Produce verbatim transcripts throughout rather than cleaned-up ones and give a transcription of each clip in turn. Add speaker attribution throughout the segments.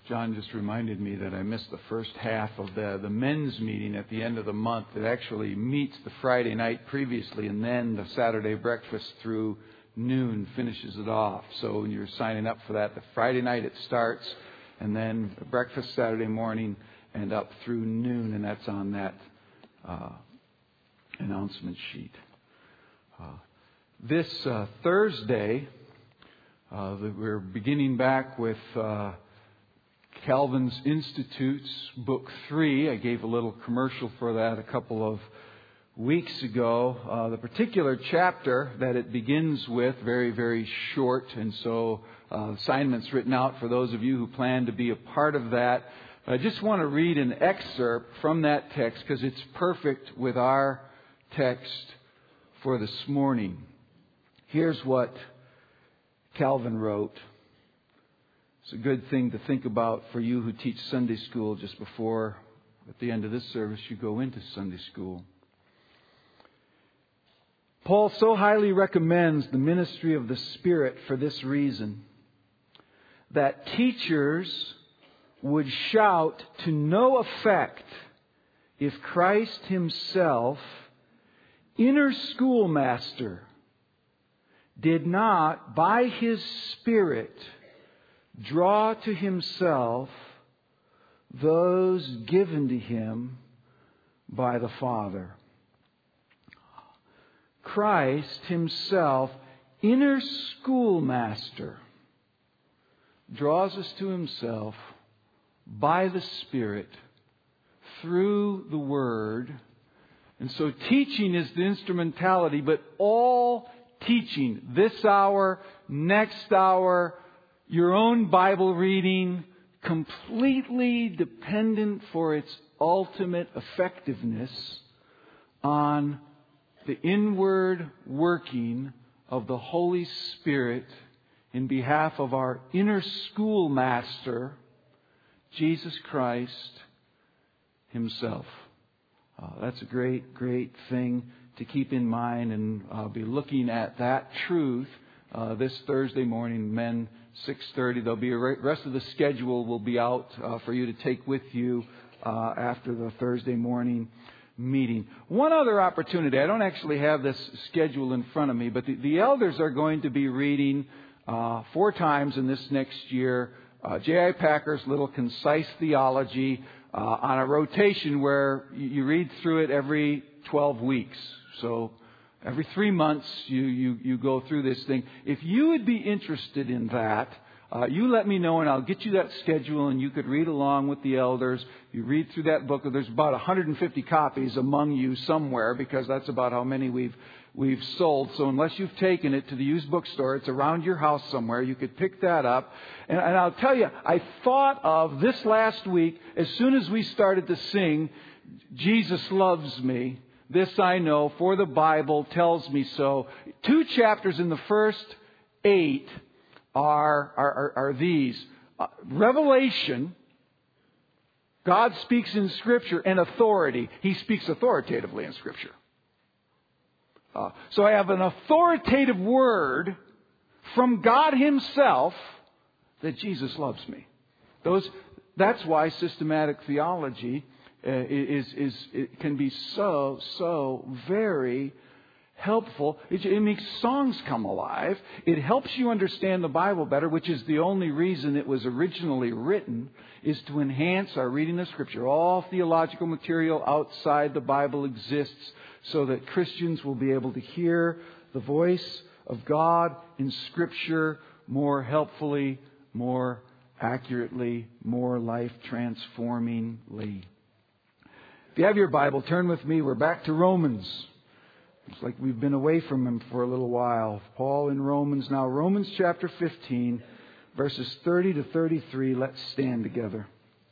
Speaker 1: John just reminded me that I missed the first half of the, the men's meeting at the end of the month. It actually meets the Friday night previously, and then the Saturday breakfast through noon finishes it off. So when you're signing up for that, the Friday night it starts, and then breakfast Saturday morning and up through noon, and that's on that uh, announcement sheet. Uh, this uh, Thursday, uh, we're beginning back with uh, Calvin's Institutes, Book three. I gave a little commercial for that a couple of weeks ago. Uh, the particular chapter that it begins with, very, very short, and so uh, assignments written out for those of you who plan to be a part of that. I just want to read an excerpt from that text because it's perfect with our text for this morning. Here's what Calvin wrote. It's a good thing to think about for you who teach Sunday school just before, at the end of this service, you go into Sunday school. Paul so highly recommends the ministry of the Spirit for this reason, that teachers would shout to no effect if Christ Himself, inner schoolmaster, did not by His Spirit draw to Himself those given to Him by the Father. Christ Himself, inner schoolmaster, draws us to Himself by the Spirit through the Word. And so teaching is the instrumentality, but all teaching, this hour, next hour, your own Bible reading, completely dependent for its ultimate effectiveness on the inward working of the Holy Spirit in behalf of our inner schoolmaster, Jesus Christ Himself. Uh, that's a great, great thing to keep in mind, and I'll be looking at that truth uh, this Thursday morning, men, six thirty. There'll be a re- rest of the schedule will be out uh, for you to take with you uh, after the Thursday morning meeting. One other opportunity. I don't actually have this schedule in front of me, but the, the elders are going to be reading uh, four times in this next year uh, J I Packer's little concise theology uh, on a rotation where you, you read through it every twelve weeks. So every three months you, you, you go through this thing. If you would be interested in that, Uh, you let me know and I'll get you that schedule, and you could read along with the elders. You read through that book. There's about one hundred fifty copies among you somewhere, because that's about how many we've we've sold. So unless you've taken it to the used bookstore, it's around your house somewhere. You could pick that up. And, and I'll tell you, I thought of this last week as soon as we started to sing, Jesus Loves Me. This I know, for the Bible tells me so. Two chapters in the first eight Are, are, are these. Uh, revelation, God speaks in Scripture, and authority. He speaks authoritatively in Scripture. Uh, so I have an authoritative word from God Himself that Jesus loves me. Those. That's why systematic theology uh, is, is, it can be so, so very helpful. It, it makes songs come alive. It helps you understand the Bible better, which is the only reason it was originally written, is to enhance our reading of Scripture. All theological material outside the Bible exists so that Christians will be able to hear the voice of God in Scripture more helpfully, more accurately, more life-transformingly. If you have your Bible, turn with me. We're back to Romans. It's like we've been away from him for a little while. Paul in Romans now. Romans chapter fifteen, verses thirty to thirty-three. Let's stand together.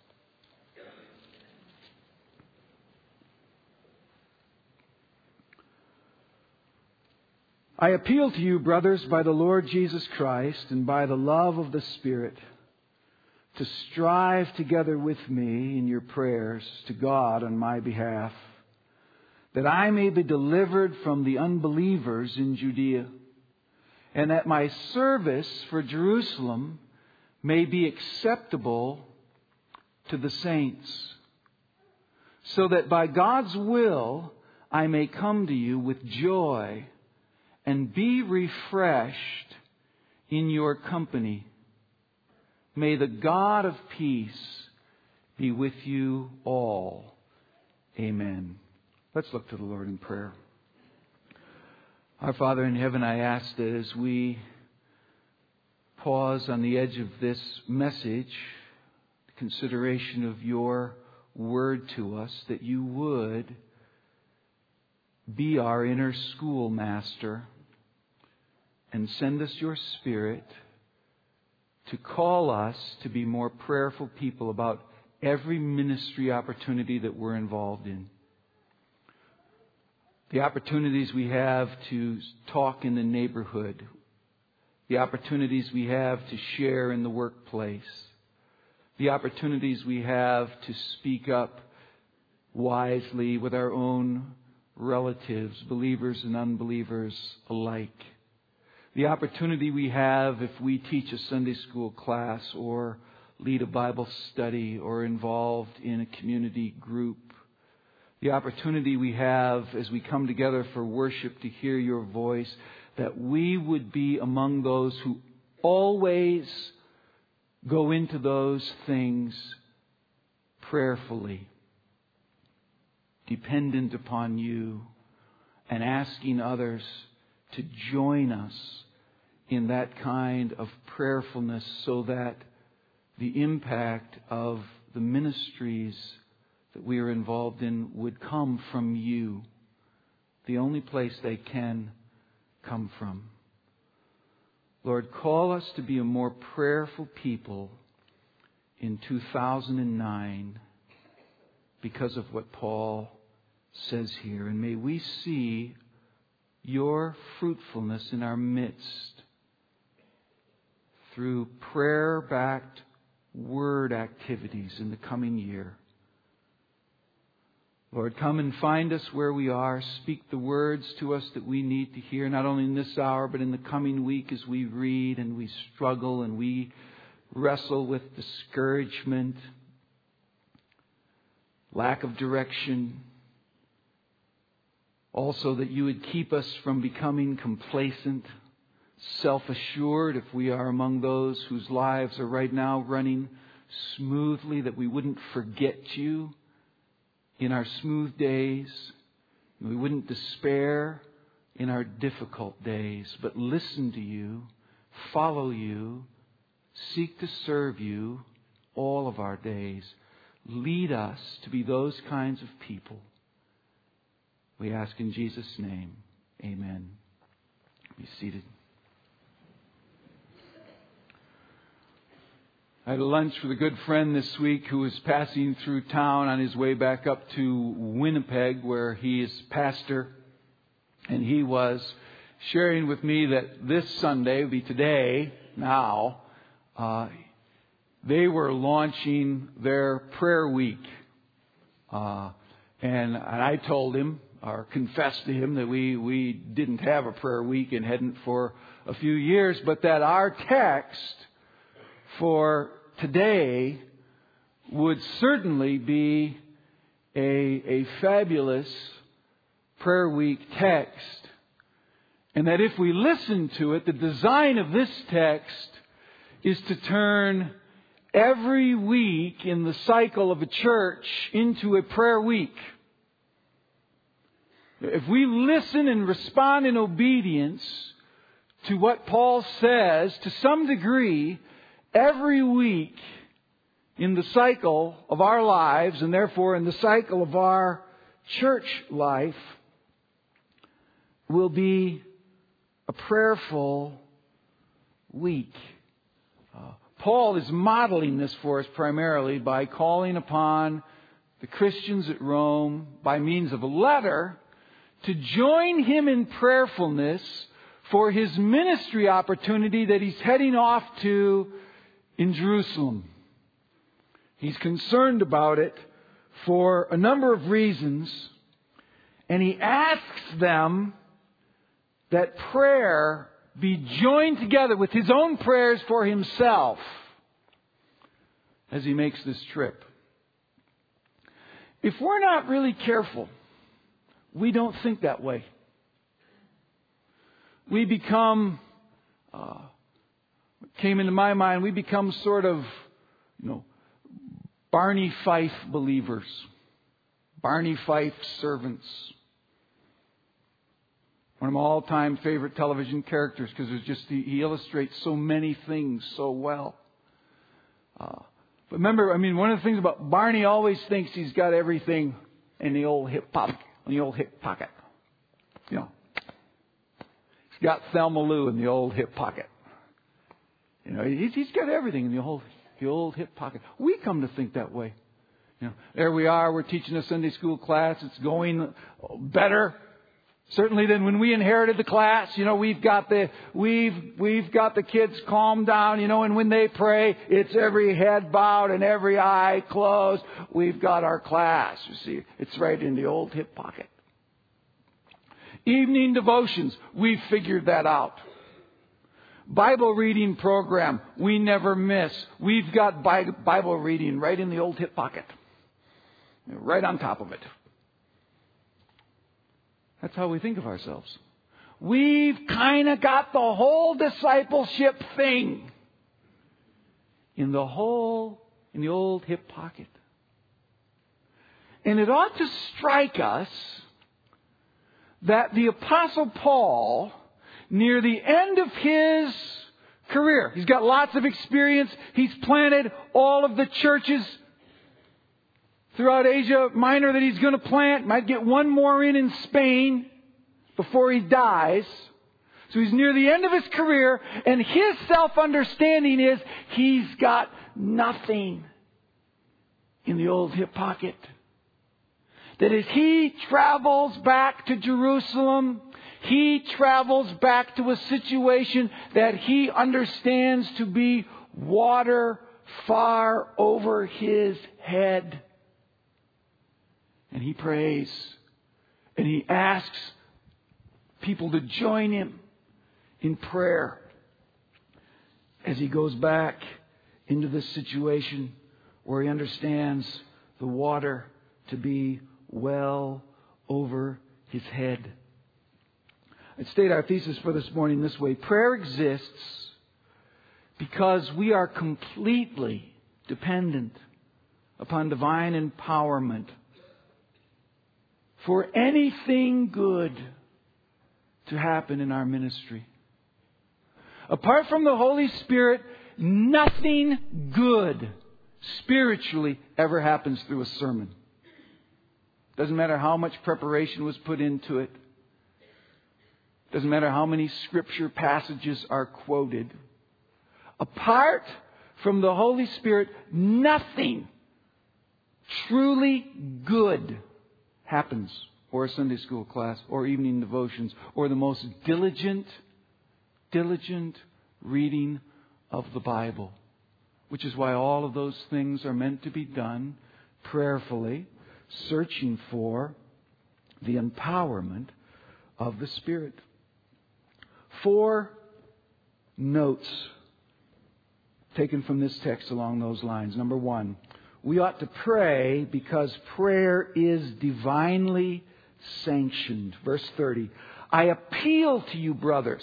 Speaker 1: I appeal to you, brothers, by the Lord Jesus Christ and by the love of the Spirit, to strive together with me in your prayers to God on my behalf, that I may be delivered from the unbelievers in Judea, and that my service for Jerusalem may be acceptable to the saints, so that by God's will I may come to you with joy and be refreshed in your company. May the God of peace be with you all. Amen. Let's look to the Lord in prayer. Our Father in heaven, I ask that as we pause on the edge of this message, consideration of your word to us, that you would be our inner schoolmaster and send us your Spirit to call us to be more prayerful people about every ministry opportunity that we're involved in. The opportunities we have to talk in the neighborhood, the opportunities we have to share in the workplace, the opportunities we have to speak up wisely with our own relatives, believers and unbelievers alike. The opportunity we have if we teach a Sunday school class or lead a Bible study or involved in a community group. The opportunity we have as we come together for worship to hear your voice, that we would be among those who always go into those things prayerfully, dependent upon you, and asking others to join us in that kind of prayerfulness, so that the impact of the ministries that we are involved in would come from you, the only place they can come from. Lord, call us to be a more prayerful people in two thousand nine because of what Paul says here. And may we see your fruitfulness in our midst through prayer-backed word activities in the coming year. Lord, come and find us where we are. Speak the words to us that we need to hear, not only in this hour, but in the coming week as we read and we struggle and we wrestle with discouragement, lack of direction. Also, that you would keep us from becoming complacent, self-assured, if we are among those whose lives are right now running smoothly, that we wouldn't forget you in our smooth days. We wouldn't despair in our difficult days, but listen to you, follow you, seek to serve you all of our days. Lead us to be those kinds of people. We ask in Jesus' name. Amen. Be seated. I had a lunch with a good friend this week who was passing through town on his way back up to Winnipeg, where he is pastor. And he was sharing with me that this Sunday, would be today, now, uh, they were launching their prayer week. Uh, and, and I told him, or confessed to him, that we, we didn't have a prayer week and hadn't for a few years, but that our text for today would certainly be a, a fabulous prayer week text. And that if we listen to it, the design of this text is to turn every week in the cycle of a church into a prayer week. If we listen and respond in obedience to what Paul says, to some degree, every week in the cycle of our lives, and therefore in the cycle of our church life, will be a prayerful week. Uh, Paul is modeling this for us primarily by calling upon the Christians at Rome by means of a letter to join him in prayerfulness for his ministry opportunity that he's heading off to in Jerusalem. He's concerned about it for a number of reasons, and he asks them that prayer be joined together with his own prayers for himself as he makes this trip. if we're not really careful, we don't think that way. We become, uh, what came into my mind, we become sort of, you know, Barney Fife believers. Barney Fife servants. One of my all-time favorite television characters because it's just he, he illustrates so many things so well. Uh, but remember, I mean, one of the things about Barney always thinks he's got everything in the old hip pocket. In the old hip pocket, you know, he's got Thelma Lou in the old hip pocket. You know, he's, he's got everything in the old the old hip pocket. We come to think that way. You know, there we are. We're teaching a Sunday school class. It's going better. Certainly than when we inherited the class. You know, we've got the we've we've got the kids calmed down, you know, and when they pray, it's every head bowed and every eye closed. We've got our class. You see, it's right in the old hip pocket. Evening devotions, we've figured that out. Bible reading program, we never miss. We've got Bible reading right in the old hip pocket. Right on top of it. That's how we think of ourselves. We've kind of got the whole discipleship thing in the whole, in the old hip pocket. And it ought to strike us that the Apostle Paul, near the end of his career, he's got lots of experience. He's planted all of the churches throughout Asia Minor that he's going to plant. Might get one more in in Spain before he dies. So he's near the end of his career, and his self-understanding is he's got nothing in the old hip pocket. That as he travels back to Jerusalem, he travels back to a situation that he understands to be water far over his head. And he prays. And he asks people to join him in prayer as he goes back into this situation where he understands the water to be well over his head. I'd state our thesis for this morning this way. Prayer exists because we are completely dependent upon divine empowerment for anything good to happen in our ministry. Apart from the Holy Spirit, nothing good spiritually ever happens through a sermon. Doesn't matter how much preparation was put into it. Doesn't matter how many scripture passages are quoted. Apart from the Holy Spirit, nothing truly good happens, or a Sunday school class, or evening devotions, or the most diligent, diligent reading of the Bible. Which is why all of those things are meant to be done prayerfully, searching for the empowerment of the Spirit. Four notes taken from this text along those lines. Number one, we ought to pray because prayer is divinely sanctioned. Verse thirty, I appeal to you, brothers,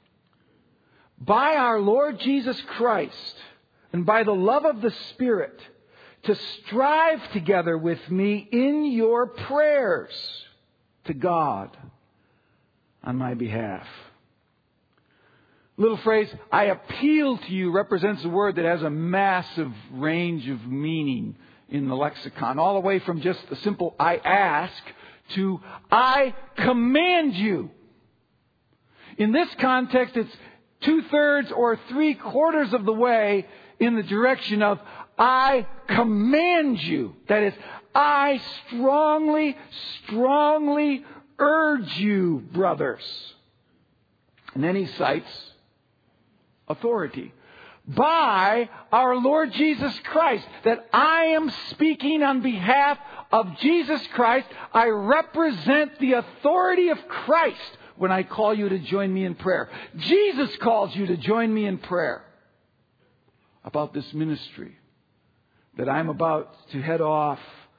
Speaker 1: by our Lord Jesus Christ and by the love of the Spirit, to strive together with me in your prayers to God on my behalf. Little phrase, I appeal to you, represents a word that has a massive range of meaning in the lexicon. All the way from just the simple I ask to I command you. In this context, it's two-thirds or three-quarters of the way in the direction of I command you. That is, I strongly, strongly urge you, brothers. And then he cites authority. By our Lord Jesus Christ, that I am speaking on behalf of Jesus Christ. I represent the authority of Christ when I call you to join me in prayer. Jesus calls you to join me in prayer about this ministry that I'm about to head off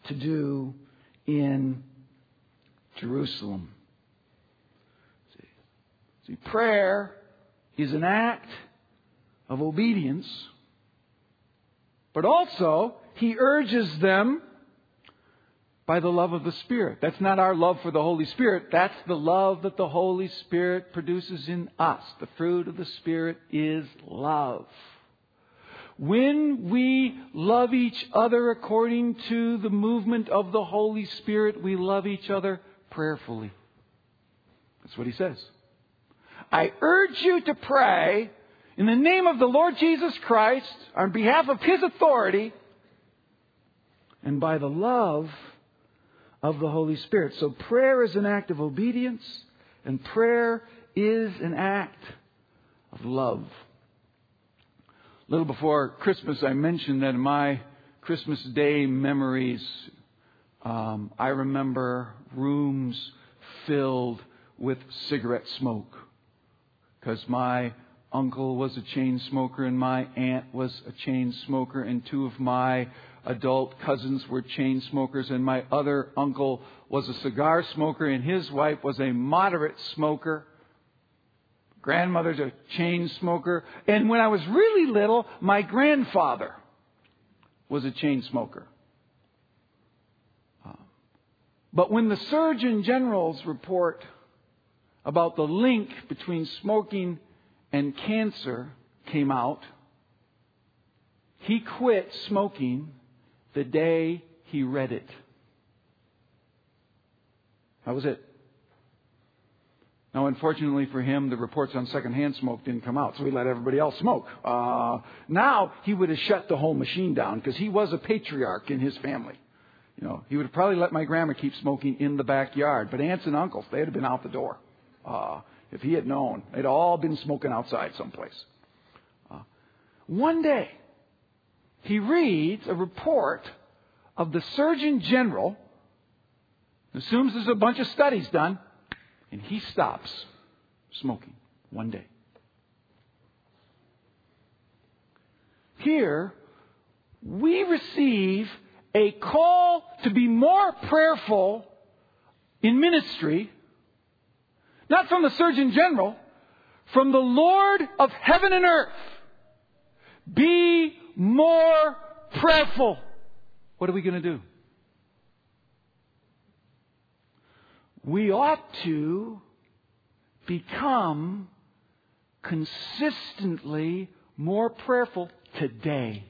Speaker 1: to do in Jerusalem. See, see, prayer is an act of obedience, but also he urges them by the love of the Spirit. That's not our love for the Holy Spirit. That's the love that the Holy Spirit produces in us. The fruit of the Spirit is love. When we love each other according to the movement of the Holy Spirit, we love each other prayerfully. That's what he says. I urge you to pray in the name of the Lord Jesus Christ on behalf of His authority and by the love of the Holy Spirit. So prayer is an act of obedience, and prayer is an act of love. A little before Christmas, I mentioned that in my Christmas Day memories, um, I remember rooms filled with cigarette smoke, because my uncle was a chain smoker and my aunt was a chain smoker, and two of my adult cousins were chain smokers, and my other uncle was a cigar smoker and his wife was a moderate smoker. Grandmother's a chain smoker. And when I was really little, my grandfather was a chain smoker. Uh, but when the Surgeon General's report about the link between smoking and cancer came out, he quit smoking the day he read it. That was it. Now, unfortunately for him, the reports on secondhand smoke didn't come out, so he let everybody else smoke. Uh, now, he would have shut the whole machine down, because he was a patriarch in his family. You know, he would have probably let my grandma keep smoking in the backyard, but aunts and uncles, they'd have been out the door. Uh, if he had known, they'd all been smoking outside someplace. Uh, one day, he reads a report of the Surgeon General, assumes there's a bunch of studies done, and he stops smoking one day. Here, we receive a call to be more prayerful in ministry, not from the Surgeon General, from the Lord of heaven and earth. Be more prayerful. What are we going to do? We ought to become consistently more prayerful today.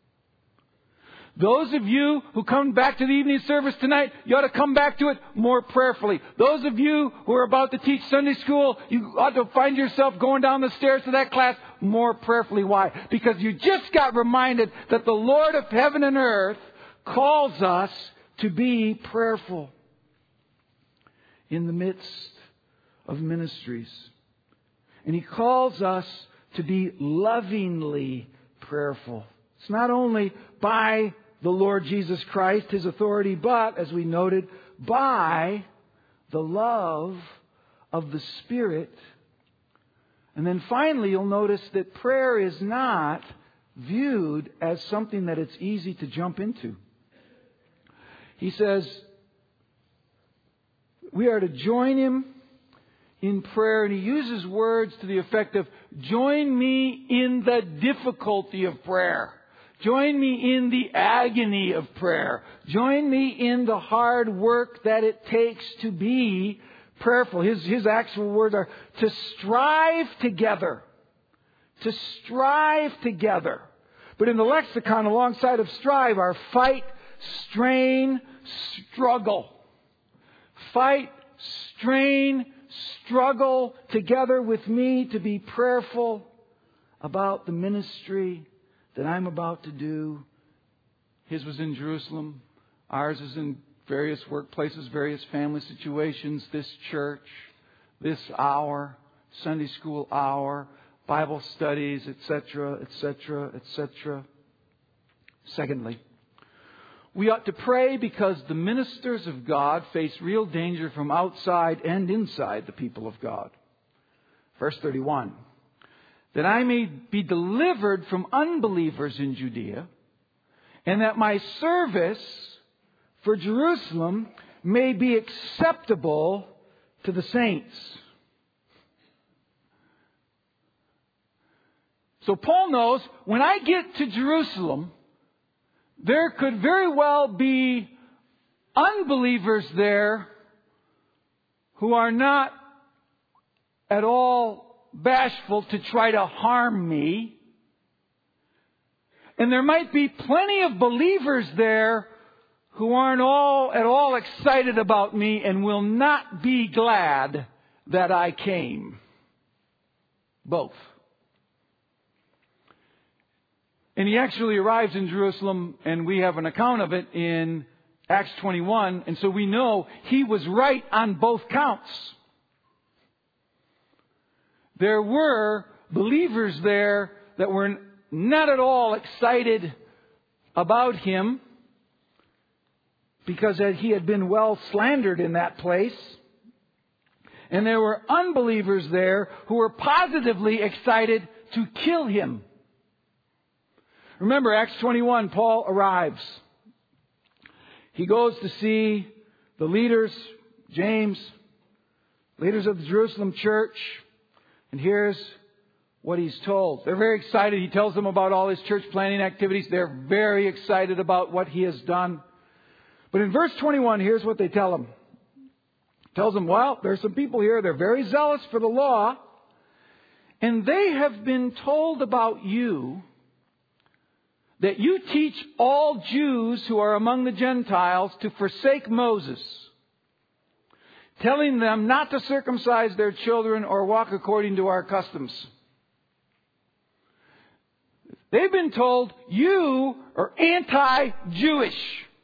Speaker 1: Those of you who come back to the evening service tonight, you ought to come back to it more prayerfully. Those of you who are about to teach Sunday school, you ought to find yourself going down the stairs to that class more prayerfully. Why? Because you just got reminded that the Lord of heaven and earth calls us to be prayerful in the midst of ministries. And He calls us to be lovingly prayerful. It's not only by the Lord Jesus Christ, His authority, but, as we noted, by the love of the Spirit. And then finally, you'll notice that prayer is not viewed as something that it's easy to jump into. He says, we are to join Him in prayer, and He uses words to the effect of, join me in the difficulty of prayer. Join me in the agony of prayer. Join me in the hard work that it takes to be prayerful. His, his actual words are to strive together. To strive together. But in the lexicon, alongside of strive are fight, strain, struggle. Fight, strain, struggle together with me to be prayerful about the ministry that I'm about to do. His was in Jerusalem. Ours is in various workplaces, various family situations, this church, this hour, Sunday school hour, Bible studies, et cetera, et cetera, et cetera. Secondly, we ought to pray because the ministers of God face real danger from outside and inside the people of God. Verse thirty-one. That I may be delivered from unbelievers in Judea, and that my service for Jerusalem may be acceptable to the saints. So Paul knows when I get to Jerusalem, there could very well be unbelievers there who are not at all bashful to try to harm me. And there might be plenty of believers there who aren't all at all excited about me and will not be glad that I came. Both. And he actually arrives in Jerusalem, and we have an account of it in Acts twenty-one, and so we know he was right on both counts. There were believers there that were not at all excited about him because he had been well slandered in that place. And there were unbelievers there who were positively excited to kill him. Remember, Acts twenty-one, Paul arrives. He goes to see the leaders, James, leaders of the Jerusalem church, and here's what he's told. They're very excited. He tells them about all his church planting activities. They're very excited about what he has done. But in verse twenty-one, here's what they tell him. He tells them, well, there's some people here. They're very zealous for the law. And they have been told about you that you teach all Jews who are among the Gentiles to forsake Moses, telling them not to circumcise their children or walk according to our customs. They've been told you are anti-Jewish.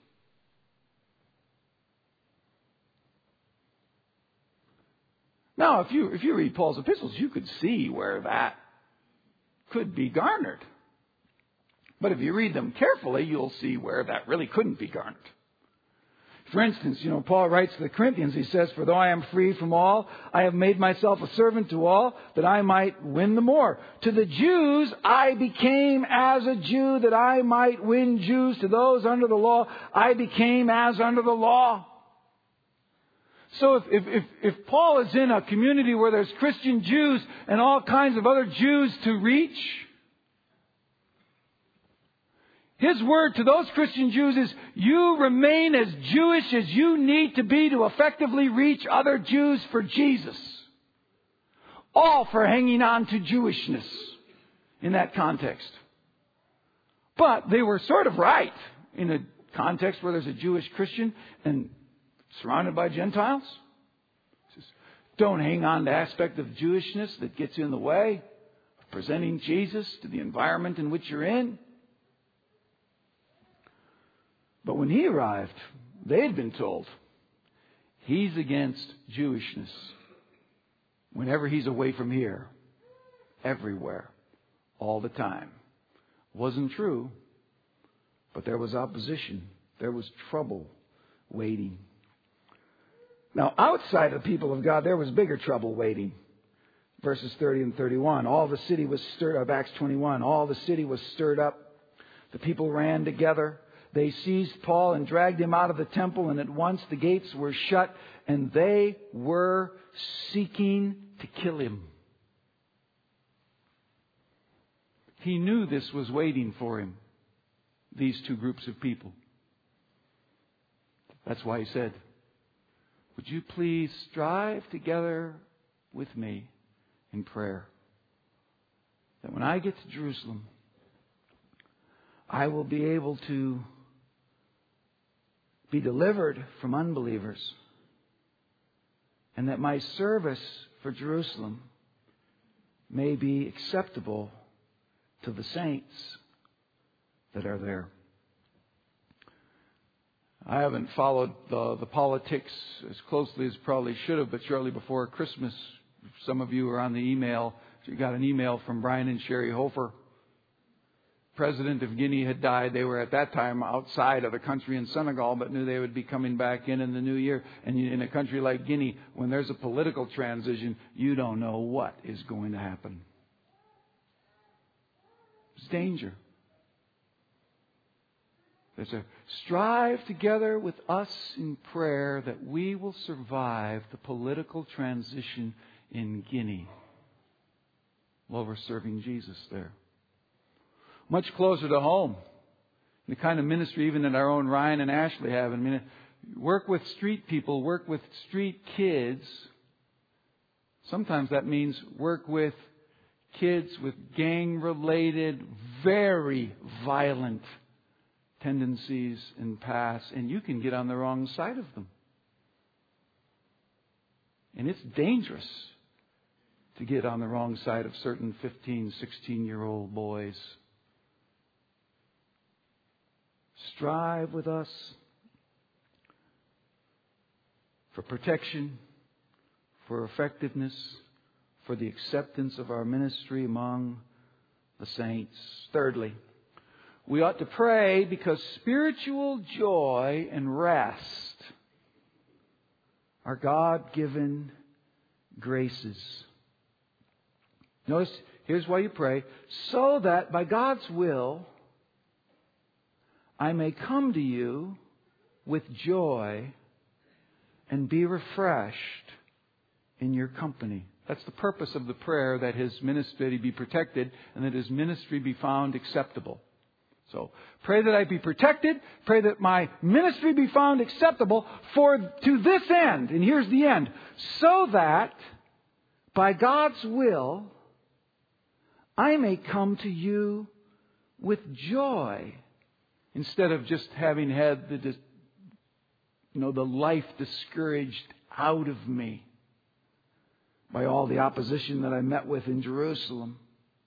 Speaker 1: Now, if you if you read Paul's epistles, you could see where that could be garnered. But if you read them carefully, you'll see where that really couldn't be garnered. For instance, you know, Paul writes to the Corinthians, he says, for though I am free from all, I have made myself a servant to all, that I might win the more. To the Jews, I became as a Jew, that I might win Jews. To those under the law, I became as under the law. So if, if, if, if Paul is in a community where there's Christian Jews and all kinds of other Jews to reach, his word to those Christian Jews is, you remain as Jewish as you need to be to effectively reach other Jews for Jesus. All for hanging on to Jewishness in that context. But they were sort of right in a context where there's a Jewish Christian and surrounded by Gentiles. Says, don't hang on to aspect of Jewishness that gets in the way of presenting Jesus to the environment in which you're in. But when he arrived, they had been told he's against Jewishness. Whenever he's away from here, everywhere, all the time. Wasn't true, but there was opposition. There was trouble waiting. Now, outside of the people of God, there was bigger trouble waiting. Verses thirty and thirty-one. All the city was stirred up. Acts twenty-one. All the city was stirred up. The people ran together. They seized Paul and dragged him out of the temple, and at once the gates were shut, and they were seeking to kill him. He knew this was waiting for him, these two groups of people. That's why he said, would you please strive together with me in prayer, that when I get to Jerusalem, I will be able to be delivered from unbelievers, and that my service for Jerusalem may be acceptable to the saints that are there. I haven't followed the, the politics as closely as probably should have, but shortly before Christmas, some of you are on the email. You got an email from Brian and Sherry Hofer. President of Guinea had died. They were at that time outside of the country in Senegal, but knew they would be coming back in in the new year. And in a country like Guinea, when there's a political transition, you don't know what is going to happen. It's danger. There's a strive together with us in prayer that we will survive the political transition in Guinea while we're serving Jesus there. Much closer to home, the kind of ministry even that our own Ryan and Ashley have. I mean, work with street people, work with street kids. Sometimes that means work with kids with gang-related, very violent tendencies and past, and you can get on the wrong side of them. And it's dangerous to get on the wrong side of certain fifteen, sixteen-year-old boys. Strive with us for protection, for effectiveness, for the acceptance of our ministry among the saints. Thirdly, we ought to pray because spiritual joy and rest are God-given graces. Notice, here's why you pray. So that by God's will, I may come to you with joy and be refreshed in your company. That's the purpose of the prayer, that his ministry be protected and that his ministry be found acceptable. So, pray that I be protected. Pray that my ministry be found acceptable for to this end. And here's the end. So that by God's will, I may come to you with joy instead of just having had the, you know, the life discouraged out of me by all the opposition that I met with in Jerusalem.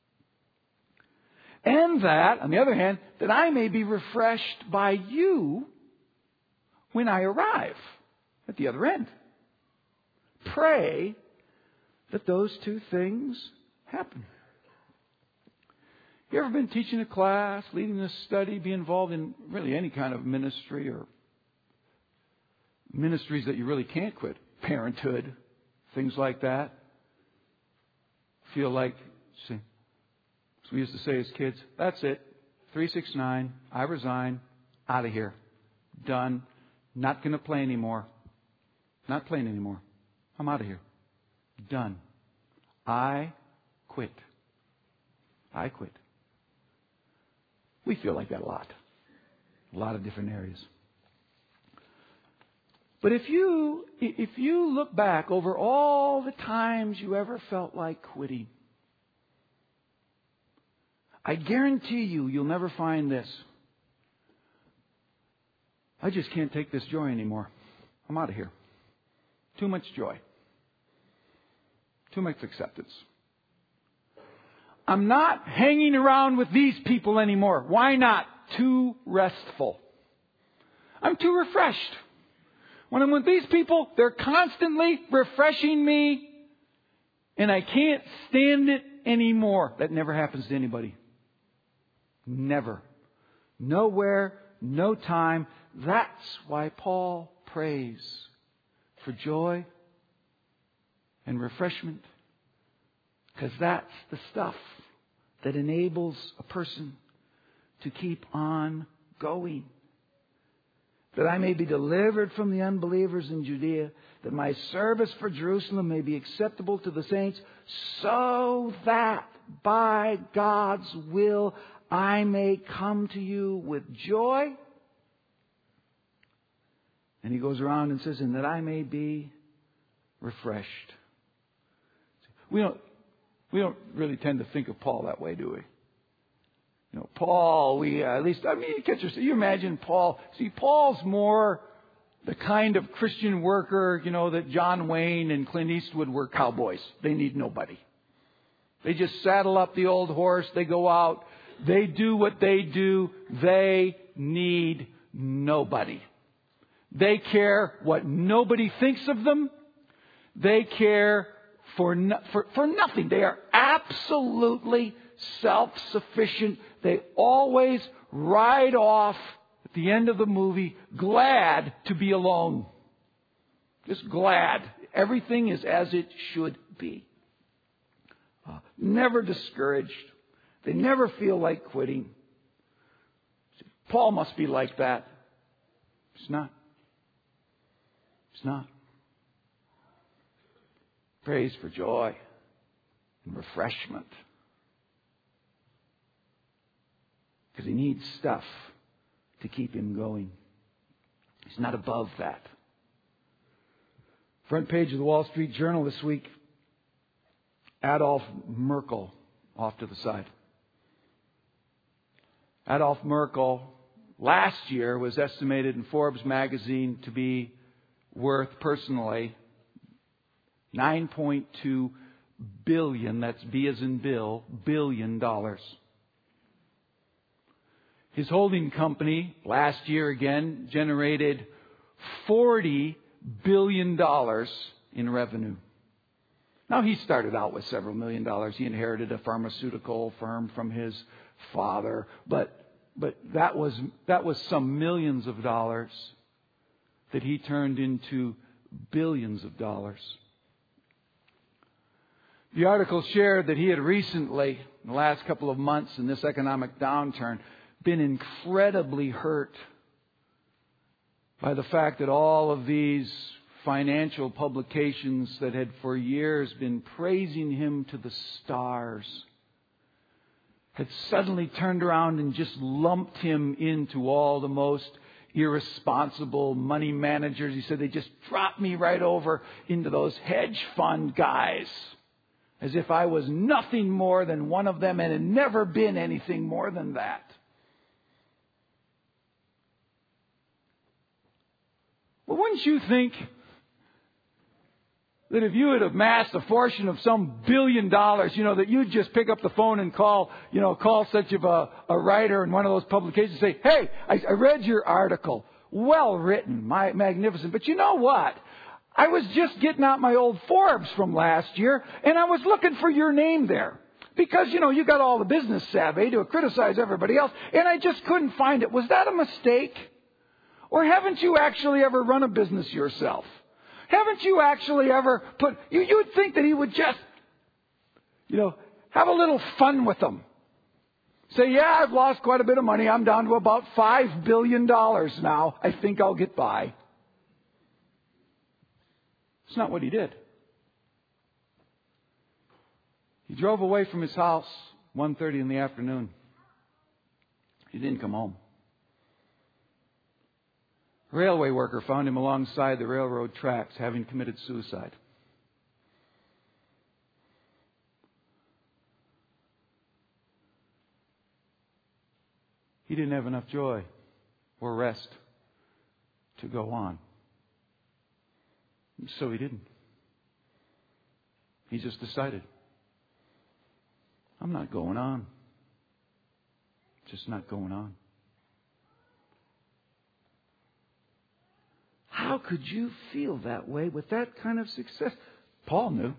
Speaker 1: And that, on the other hand, that I may be refreshed by you when I arrive at the other end. Pray that those two things happen. You ever been teaching a class, leading a study, be involved in really any kind of ministry or ministries that you really can't quit? Parenthood, things like that. Feel like, see, as we used to say as kids, that's it. three six nine, I resign, out of here. Done. Not going to play anymore. Not playing anymore. I'm out of here. Done. I quit. I quit. We feel like that a lot. A lot of different areas. But if you, if you look back over all the times you ever felt like quitting, I guarantee you, you'll never find this. I just can't take this joy anymore. I'm out of here. Too much joy. Too much acceptance. I'm not hanging around with these people anymore. Why not? Too restful. I'm too refreshed. When I'm with these people, they're constantly refreshing me, and I can't stand it anymore. That never happens to anybody. Never. Nowhere, no time. That's why Paul prays for joy and refreshment. Because that's the stuff that enables a person to keep on going. That I may be delivered from the unbelievers in Judea, that my service for Jerusalem may be acceptable to the saints, so that by God's will I may come to you with joy. And he goes around and says, and that I may be refreshed. We don't, we don't really tend to think of Paul that way, do we? You know, Paul, we, uh, at least, I mean, you catch yourself, you imagine Paul. See, Paul's more the kind of Christian worker, you know, that John Wayne and Clint Eastwood were cowboys. They need nobody. They just saddle up the old horse. They go out. They do what they do. They need nobody. They care what nobody thinks of them. They care for, no, for, for nothing. They are absolutely self-sufficient. They always ride off at the end of the movie glad to be alone. Just glad. Everything is as it should be. Uh, never discouraged. They never feel like quitting. Paul must be like that. He's not. He's not. Prays for joy and refreshment. Because he needs stuff to keep him going. He's not above that. Front page of the Wall Street Journal this week. Adolf Merkel off to the side. Adolf Merkel last year was estimated in Forbes magazine to be worth personally nine point two billion, that's B as in Bill, billion dollars. His holding company last year again generated forty billion dollars in revenue. Now he started out with several million dollars. He inherited a pharmaceutical firm from his father, but but that was that was some millions of dollars that he turned into billions of dollars. The article shared that he had recently, in the last couple of months in this economic downturn, been incredibly hurt by the fact that all of these financial publications that had for years been praising him to the stars had suddenly turned around and just lumped him into all the most irresponsible money managers. He said they just dropped me right over into those hedge fund guys, as if I was nothing more than one of them and had never been anything more than that. But wouldn't you think that if you had amassed a fortune of some billion dollars, you know, that you'd just pick up the phone and call, you know, call such of a, a writer in one of those publications and say, hey, I, I read your article. Well written, my, magnificent. But you know what? I was just getting out my old Forbes from last year, and I was looking for your name there. Because, you know, you got all the business savvy to criticize everybody else, and I just couldn't find it. Was that a mistake? Or haven't you actually ever run a business yourself? Haven't you actually ever put... You, you'd think that he would just, you know, have a little fun with them. Say, yeah, I've lost quite a bit of money. I'm down to about five billion dollars now. I think I'll get by. It's not what he did. He drove away from his house one thirty in the afternoon. He didn't come home. A railway worker found him alongside the railroad tracks, having committed suicide. He didn't have enough joy or rest to go on. So he didn't. He just decided, I'm not going on. Just not going on. How could you feel that way with that kind of success? Paul knew.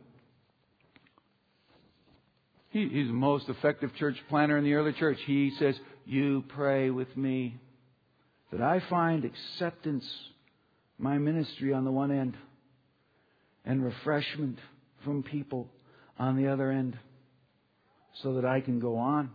Speaker 1: He, he's the most effective church planner in the early church. He says, you pray with me that I find acceptance, my ministry on the one end, and refreshment from people on the other end, so that I can go on.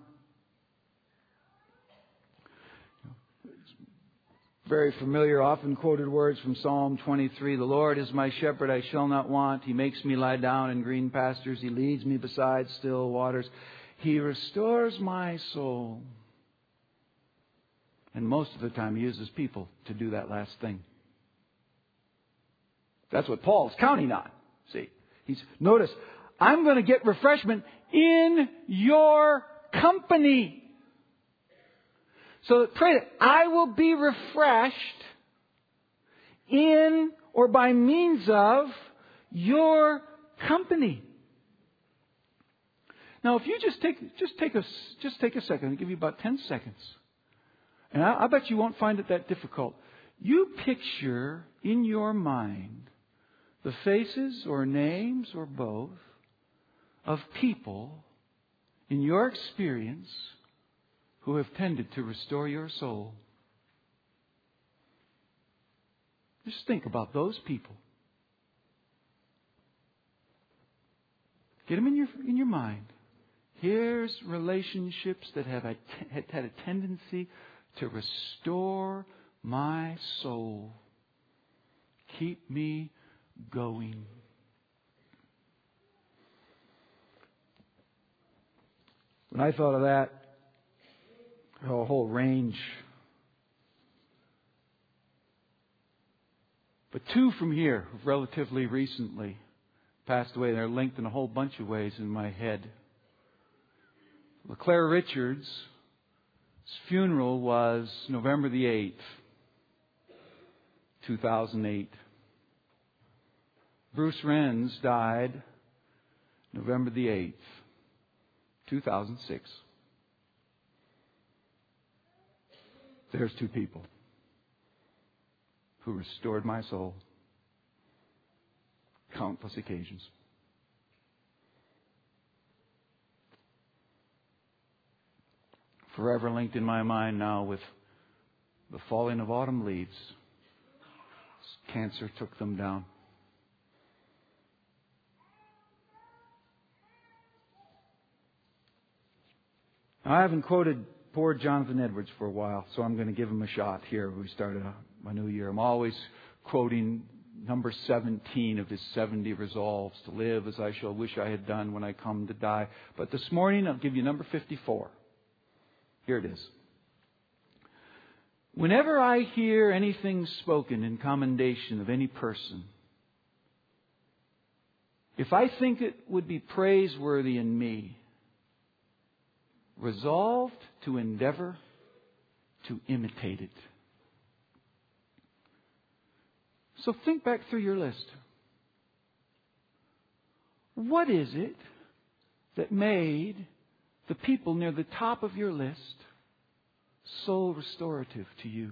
Speaker 1: Very familiar, often quoted words from Psalm twenty-three. The Lord is my shepherd, I shall not want. He makes me lie down in green pastures. He leads me beside still waters. He restores my soul. And most of the time he uses people to do that last thing. That's what Paul's counting on. See, he's notice, I'm going to get refreshment in your company. So pray that I will be refreshed in or by means of your company. Now, if you just take just take a just take a second, I'll give you about ten seconds, and I, I bet you won't find it that difficult. You picture in your mind the faces or names or both of people in your experience who have tended to restore your soul. Just think about those people. Get them in your in your mind. Here's relationships that have a, had a tendency to restore my soul. Keep me going. When I thought of that, a whole range. But two from here, relatively recently, passed away. They're linked in a whole bunch of ways in my head. LeClaire Richards' funeral was November the eighth, two thousand eight. Bruce Renz died November the eighth, two thousand six. There's two people who restored my soul countless occasions. Forever linked in my mind now with the falling of autumn leaves. Cancer took them down. Now, I haven't quoted poor Jonathan Edwards for a while, so I'm going to give him a shot here. We started a, a new year. I'm always quoting number seventeen of his seventy resolves to live as I shall wish I had done when I come to die. But this morning I'll give you number fifty-four. Here it is. Whenever I hear anything spoken in commendation of any person, if I think it would be praiseworthy in me, resolved to endeavor to imitate it. So think back through your list. What is it that made the people near the top of your list soul restorative to you?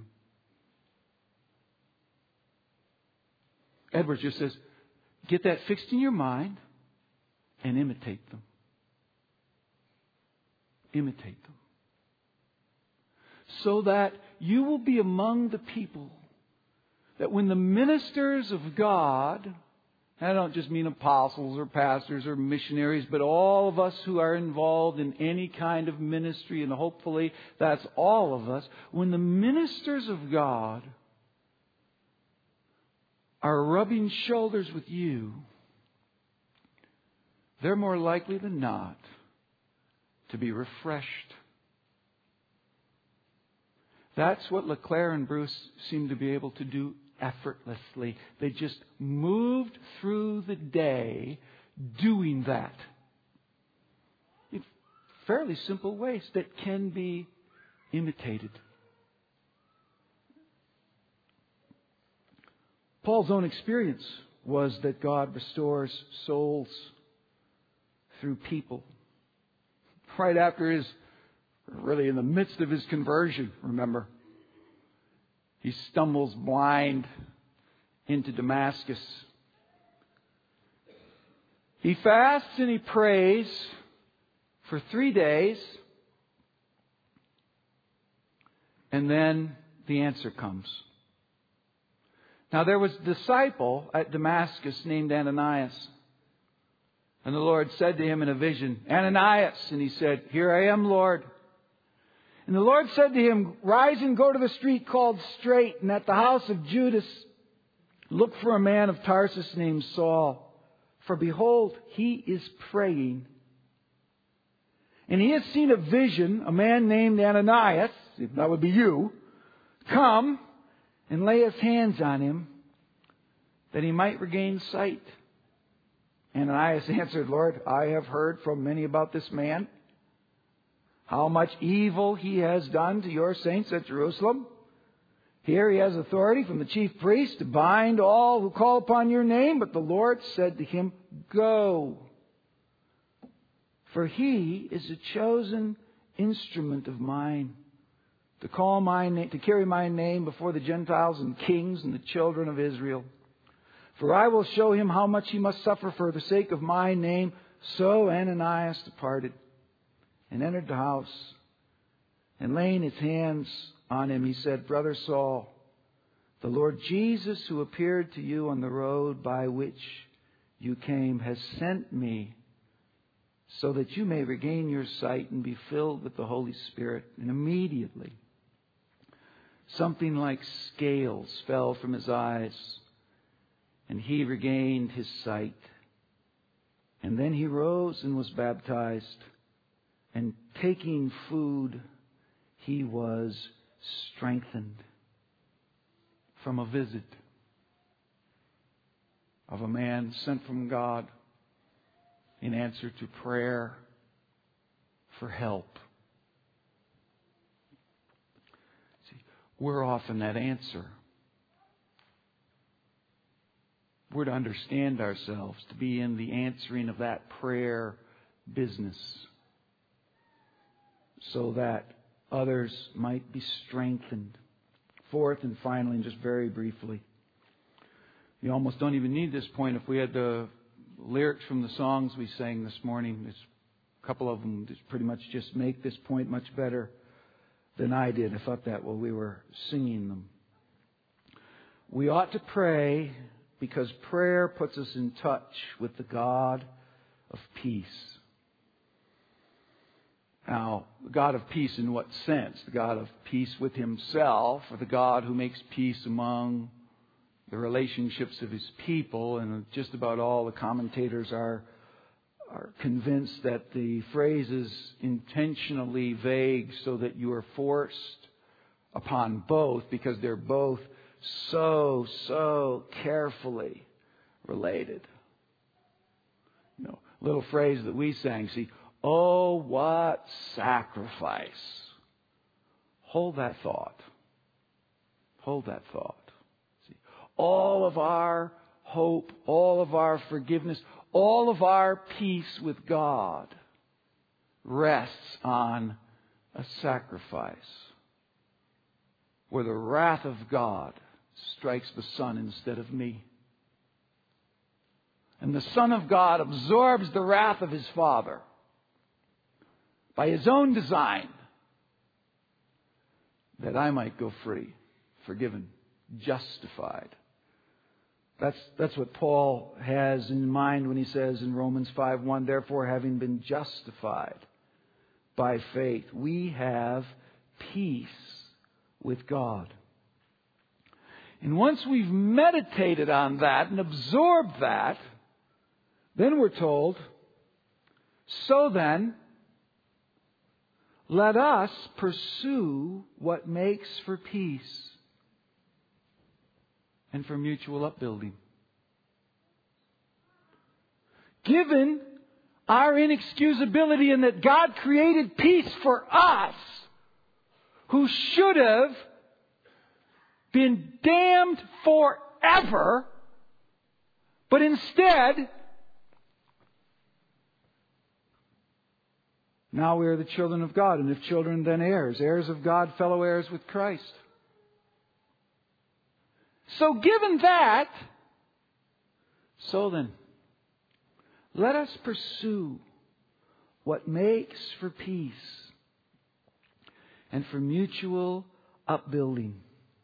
Speaker 1: Edwards just says, get that fixed in your mind and imitate them. Imitate them. So that you will be among the people that when the ministers of God, I don't just mean apostles or pastors or missionaries, but all of us who are involved in any kind of ministry, and hopefully that's all of us, when the ministers of God are rubbing shoulders with you, they're more likely than not to be refreshed. That's what LeClaire and Bruce seem to be able to do effortlessly. They just moved through the day doing that in fairly simple ways that can be imitated. Paul's own experience was that God restores souls through people. Right after his, really in the midst of his conversion, remember, he stumbles blind into Damascus. He fasts and he prays for three days. And then the answer comes. Now there was a disciple at Damascus named Ananias. And the Lord said to him in a vision, Ananias. And he said, here I am, Lord. And the Lord said to him, rise and go to the street called Straight, and at the house of Judas, look for a man of Tarsus named Saul. For behold, he is praying. And he has seen a vision, a man named Ananias, that would be you, come and lay his hands on him, that he might regain sight. Ananias answered, Lord, I have heard from many about this man, how much evil he has done to your saints at Jerusalem. Here he has authority from the chief priest to bind all who call upon your name. But the Lord said to him, go. For he is a chosen instrument of mine to call my name, to carry my name before the Gentiles and kings and the children of Israel. For I will show him how much he must suffer for the sake of my name. So Ananias departed and entered the house. And laying his hands on him, he said, Brother Saul, the Lord Jesus, who appeared to you on the road by which you came, has sent me so that you may regain your sight and be filled with the Holy Spirit. And immediately something like scales fell from his eyes, and he regained his sight. And then he rose and was baptized, and taking food, he was strengthened from a visit of a man sent from God in answer to prayer for help. See, we're often that answer. We're to understand ourselves to be in the answering of that prayer business so that others might be strengthened. Fourth and finally, and just very briefly, you almost don't even need this point. If we had the lyrics from the songs we sang this morning, there's a couple of them just pretty much just make this point much better than I did. I thought that while we were singing them. We ought to pray because prayer puts us in touch with the God of peace. Now, the God of peace in what sense? The God of peace with Himself, or the God who makes peace among the relationships of His people? And just about all the commentators are are convinced that the phrase is intentionally vague so that you are forced upon both, because they're both so, so carefully related. You know, little phrase that we sang, see, oh, what sacrifice. Hold that thought. Hold that thought. See, all of our hope, all of our forgiveness, all of our peace with God rests on a sacrifice where the wrath of God strikes the Son instead of me. And the Son of God absorbs the wrath of His Father by His own design, that I might go free, forgiven, justified. That's, that's what Paul has in mind when he says in Romans five one, therefore, having been justified by faith, we have peace with God. And once we've meditated on that and absorbed that, then we're told, so then, let us pursue what makes for peace and for mutual upbuilding. Given our inexcusability in that God created peace for us, who should have been damned forever, but instead, now we are the children of God, and if children, then heirs, heirs of God, fellow heirs with Christ. So given that, so then, let us pursue what makes for peace and for mutual upbuilding.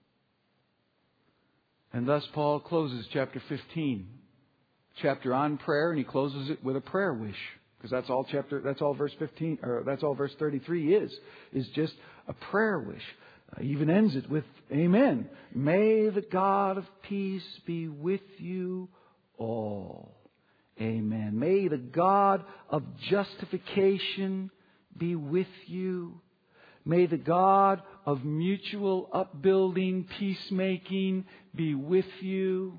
Speaker 1: And thus Paul closes chapter fifteen, chapter on prayer, and he closes it with a prayer wish. Because that's all chapter, that's all verse fifteen, or that's all verse thirty-three is, is just a prayer wish. He even ends it with, Amen. May the God of peace be with you all. Amen. May the God of justification be with you. May the God of mutual upbuilding, peacemaking be with you.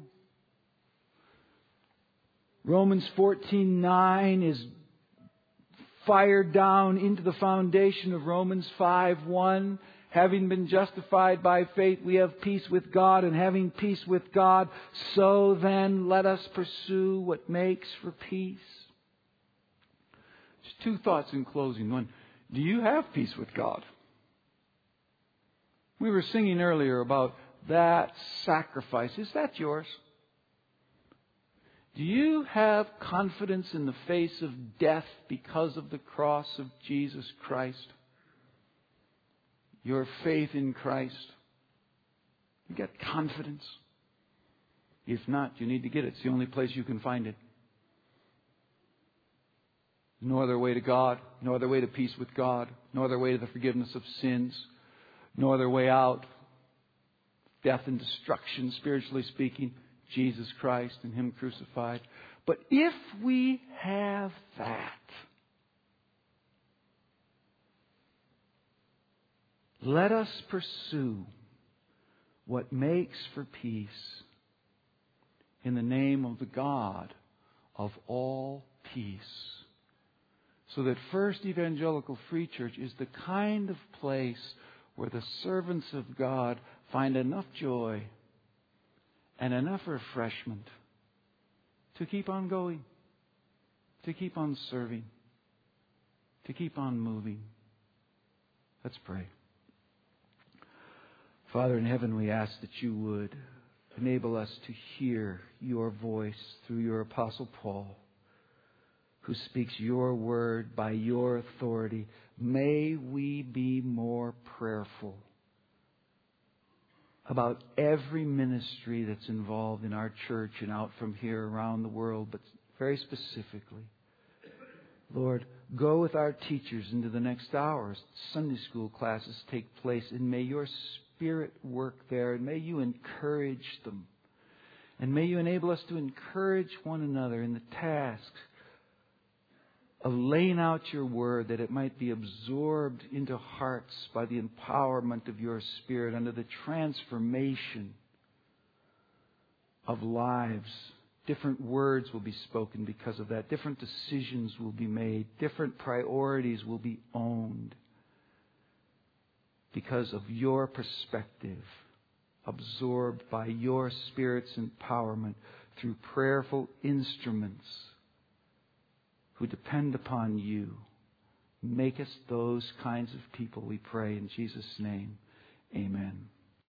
Speaker 1: Romans fourteen nine is fired down into the foundation of Romans five one. Having been justified by faith, we have peace with God, and having peace with God, so then let us pursue what makes for peace. Just two thoughts in closing. One, do you have peace with God? We were singing earlier about that sacrifice. Is that yours? Do you have confidence in the face of death because of the cross of Jesus Christ? Your faith in Christ? You got confidence? If not, you need to get it. It's the only place you can find it. No other way to God. No other way to peace with God. No other way to the forgiveness of sins. No other way out death and destruction, spiritually speaking, Jesus Christ and Him crucified. But if we have that, let us pursue what makes for peace in the name of the God of all peace. So that First Evangelical Free Church is the kind of place where the servants of God find enough joy and enough refreshment to keep on going, to keep on serving, to keep on moving. Let's pray. Father in heaven, we ask that you would enable us to hear your voice through your Apostle Paul, who speaks your word by your authority. May we be more prayerful about every ministry that's involved in our church and out from here around the world, but very specifically, Lord, go with our teachers into the next hours. Sunday school classes take place, and may your Spirit work there, and may you encourage them. And may you enable us to encourage one another in the task of laying out your word, that it might be absorbed into hearts by the empowerment of your Spirit under the transformation of lives. Different words will be spoken because of that. Different decisions will be made. Different priorities will be owned because of your perspective, absorbed by your Spirit's empowerment through prayerful instruments who depend upon you. Make us those kinds of people, we pray in Jesus' name. Amen.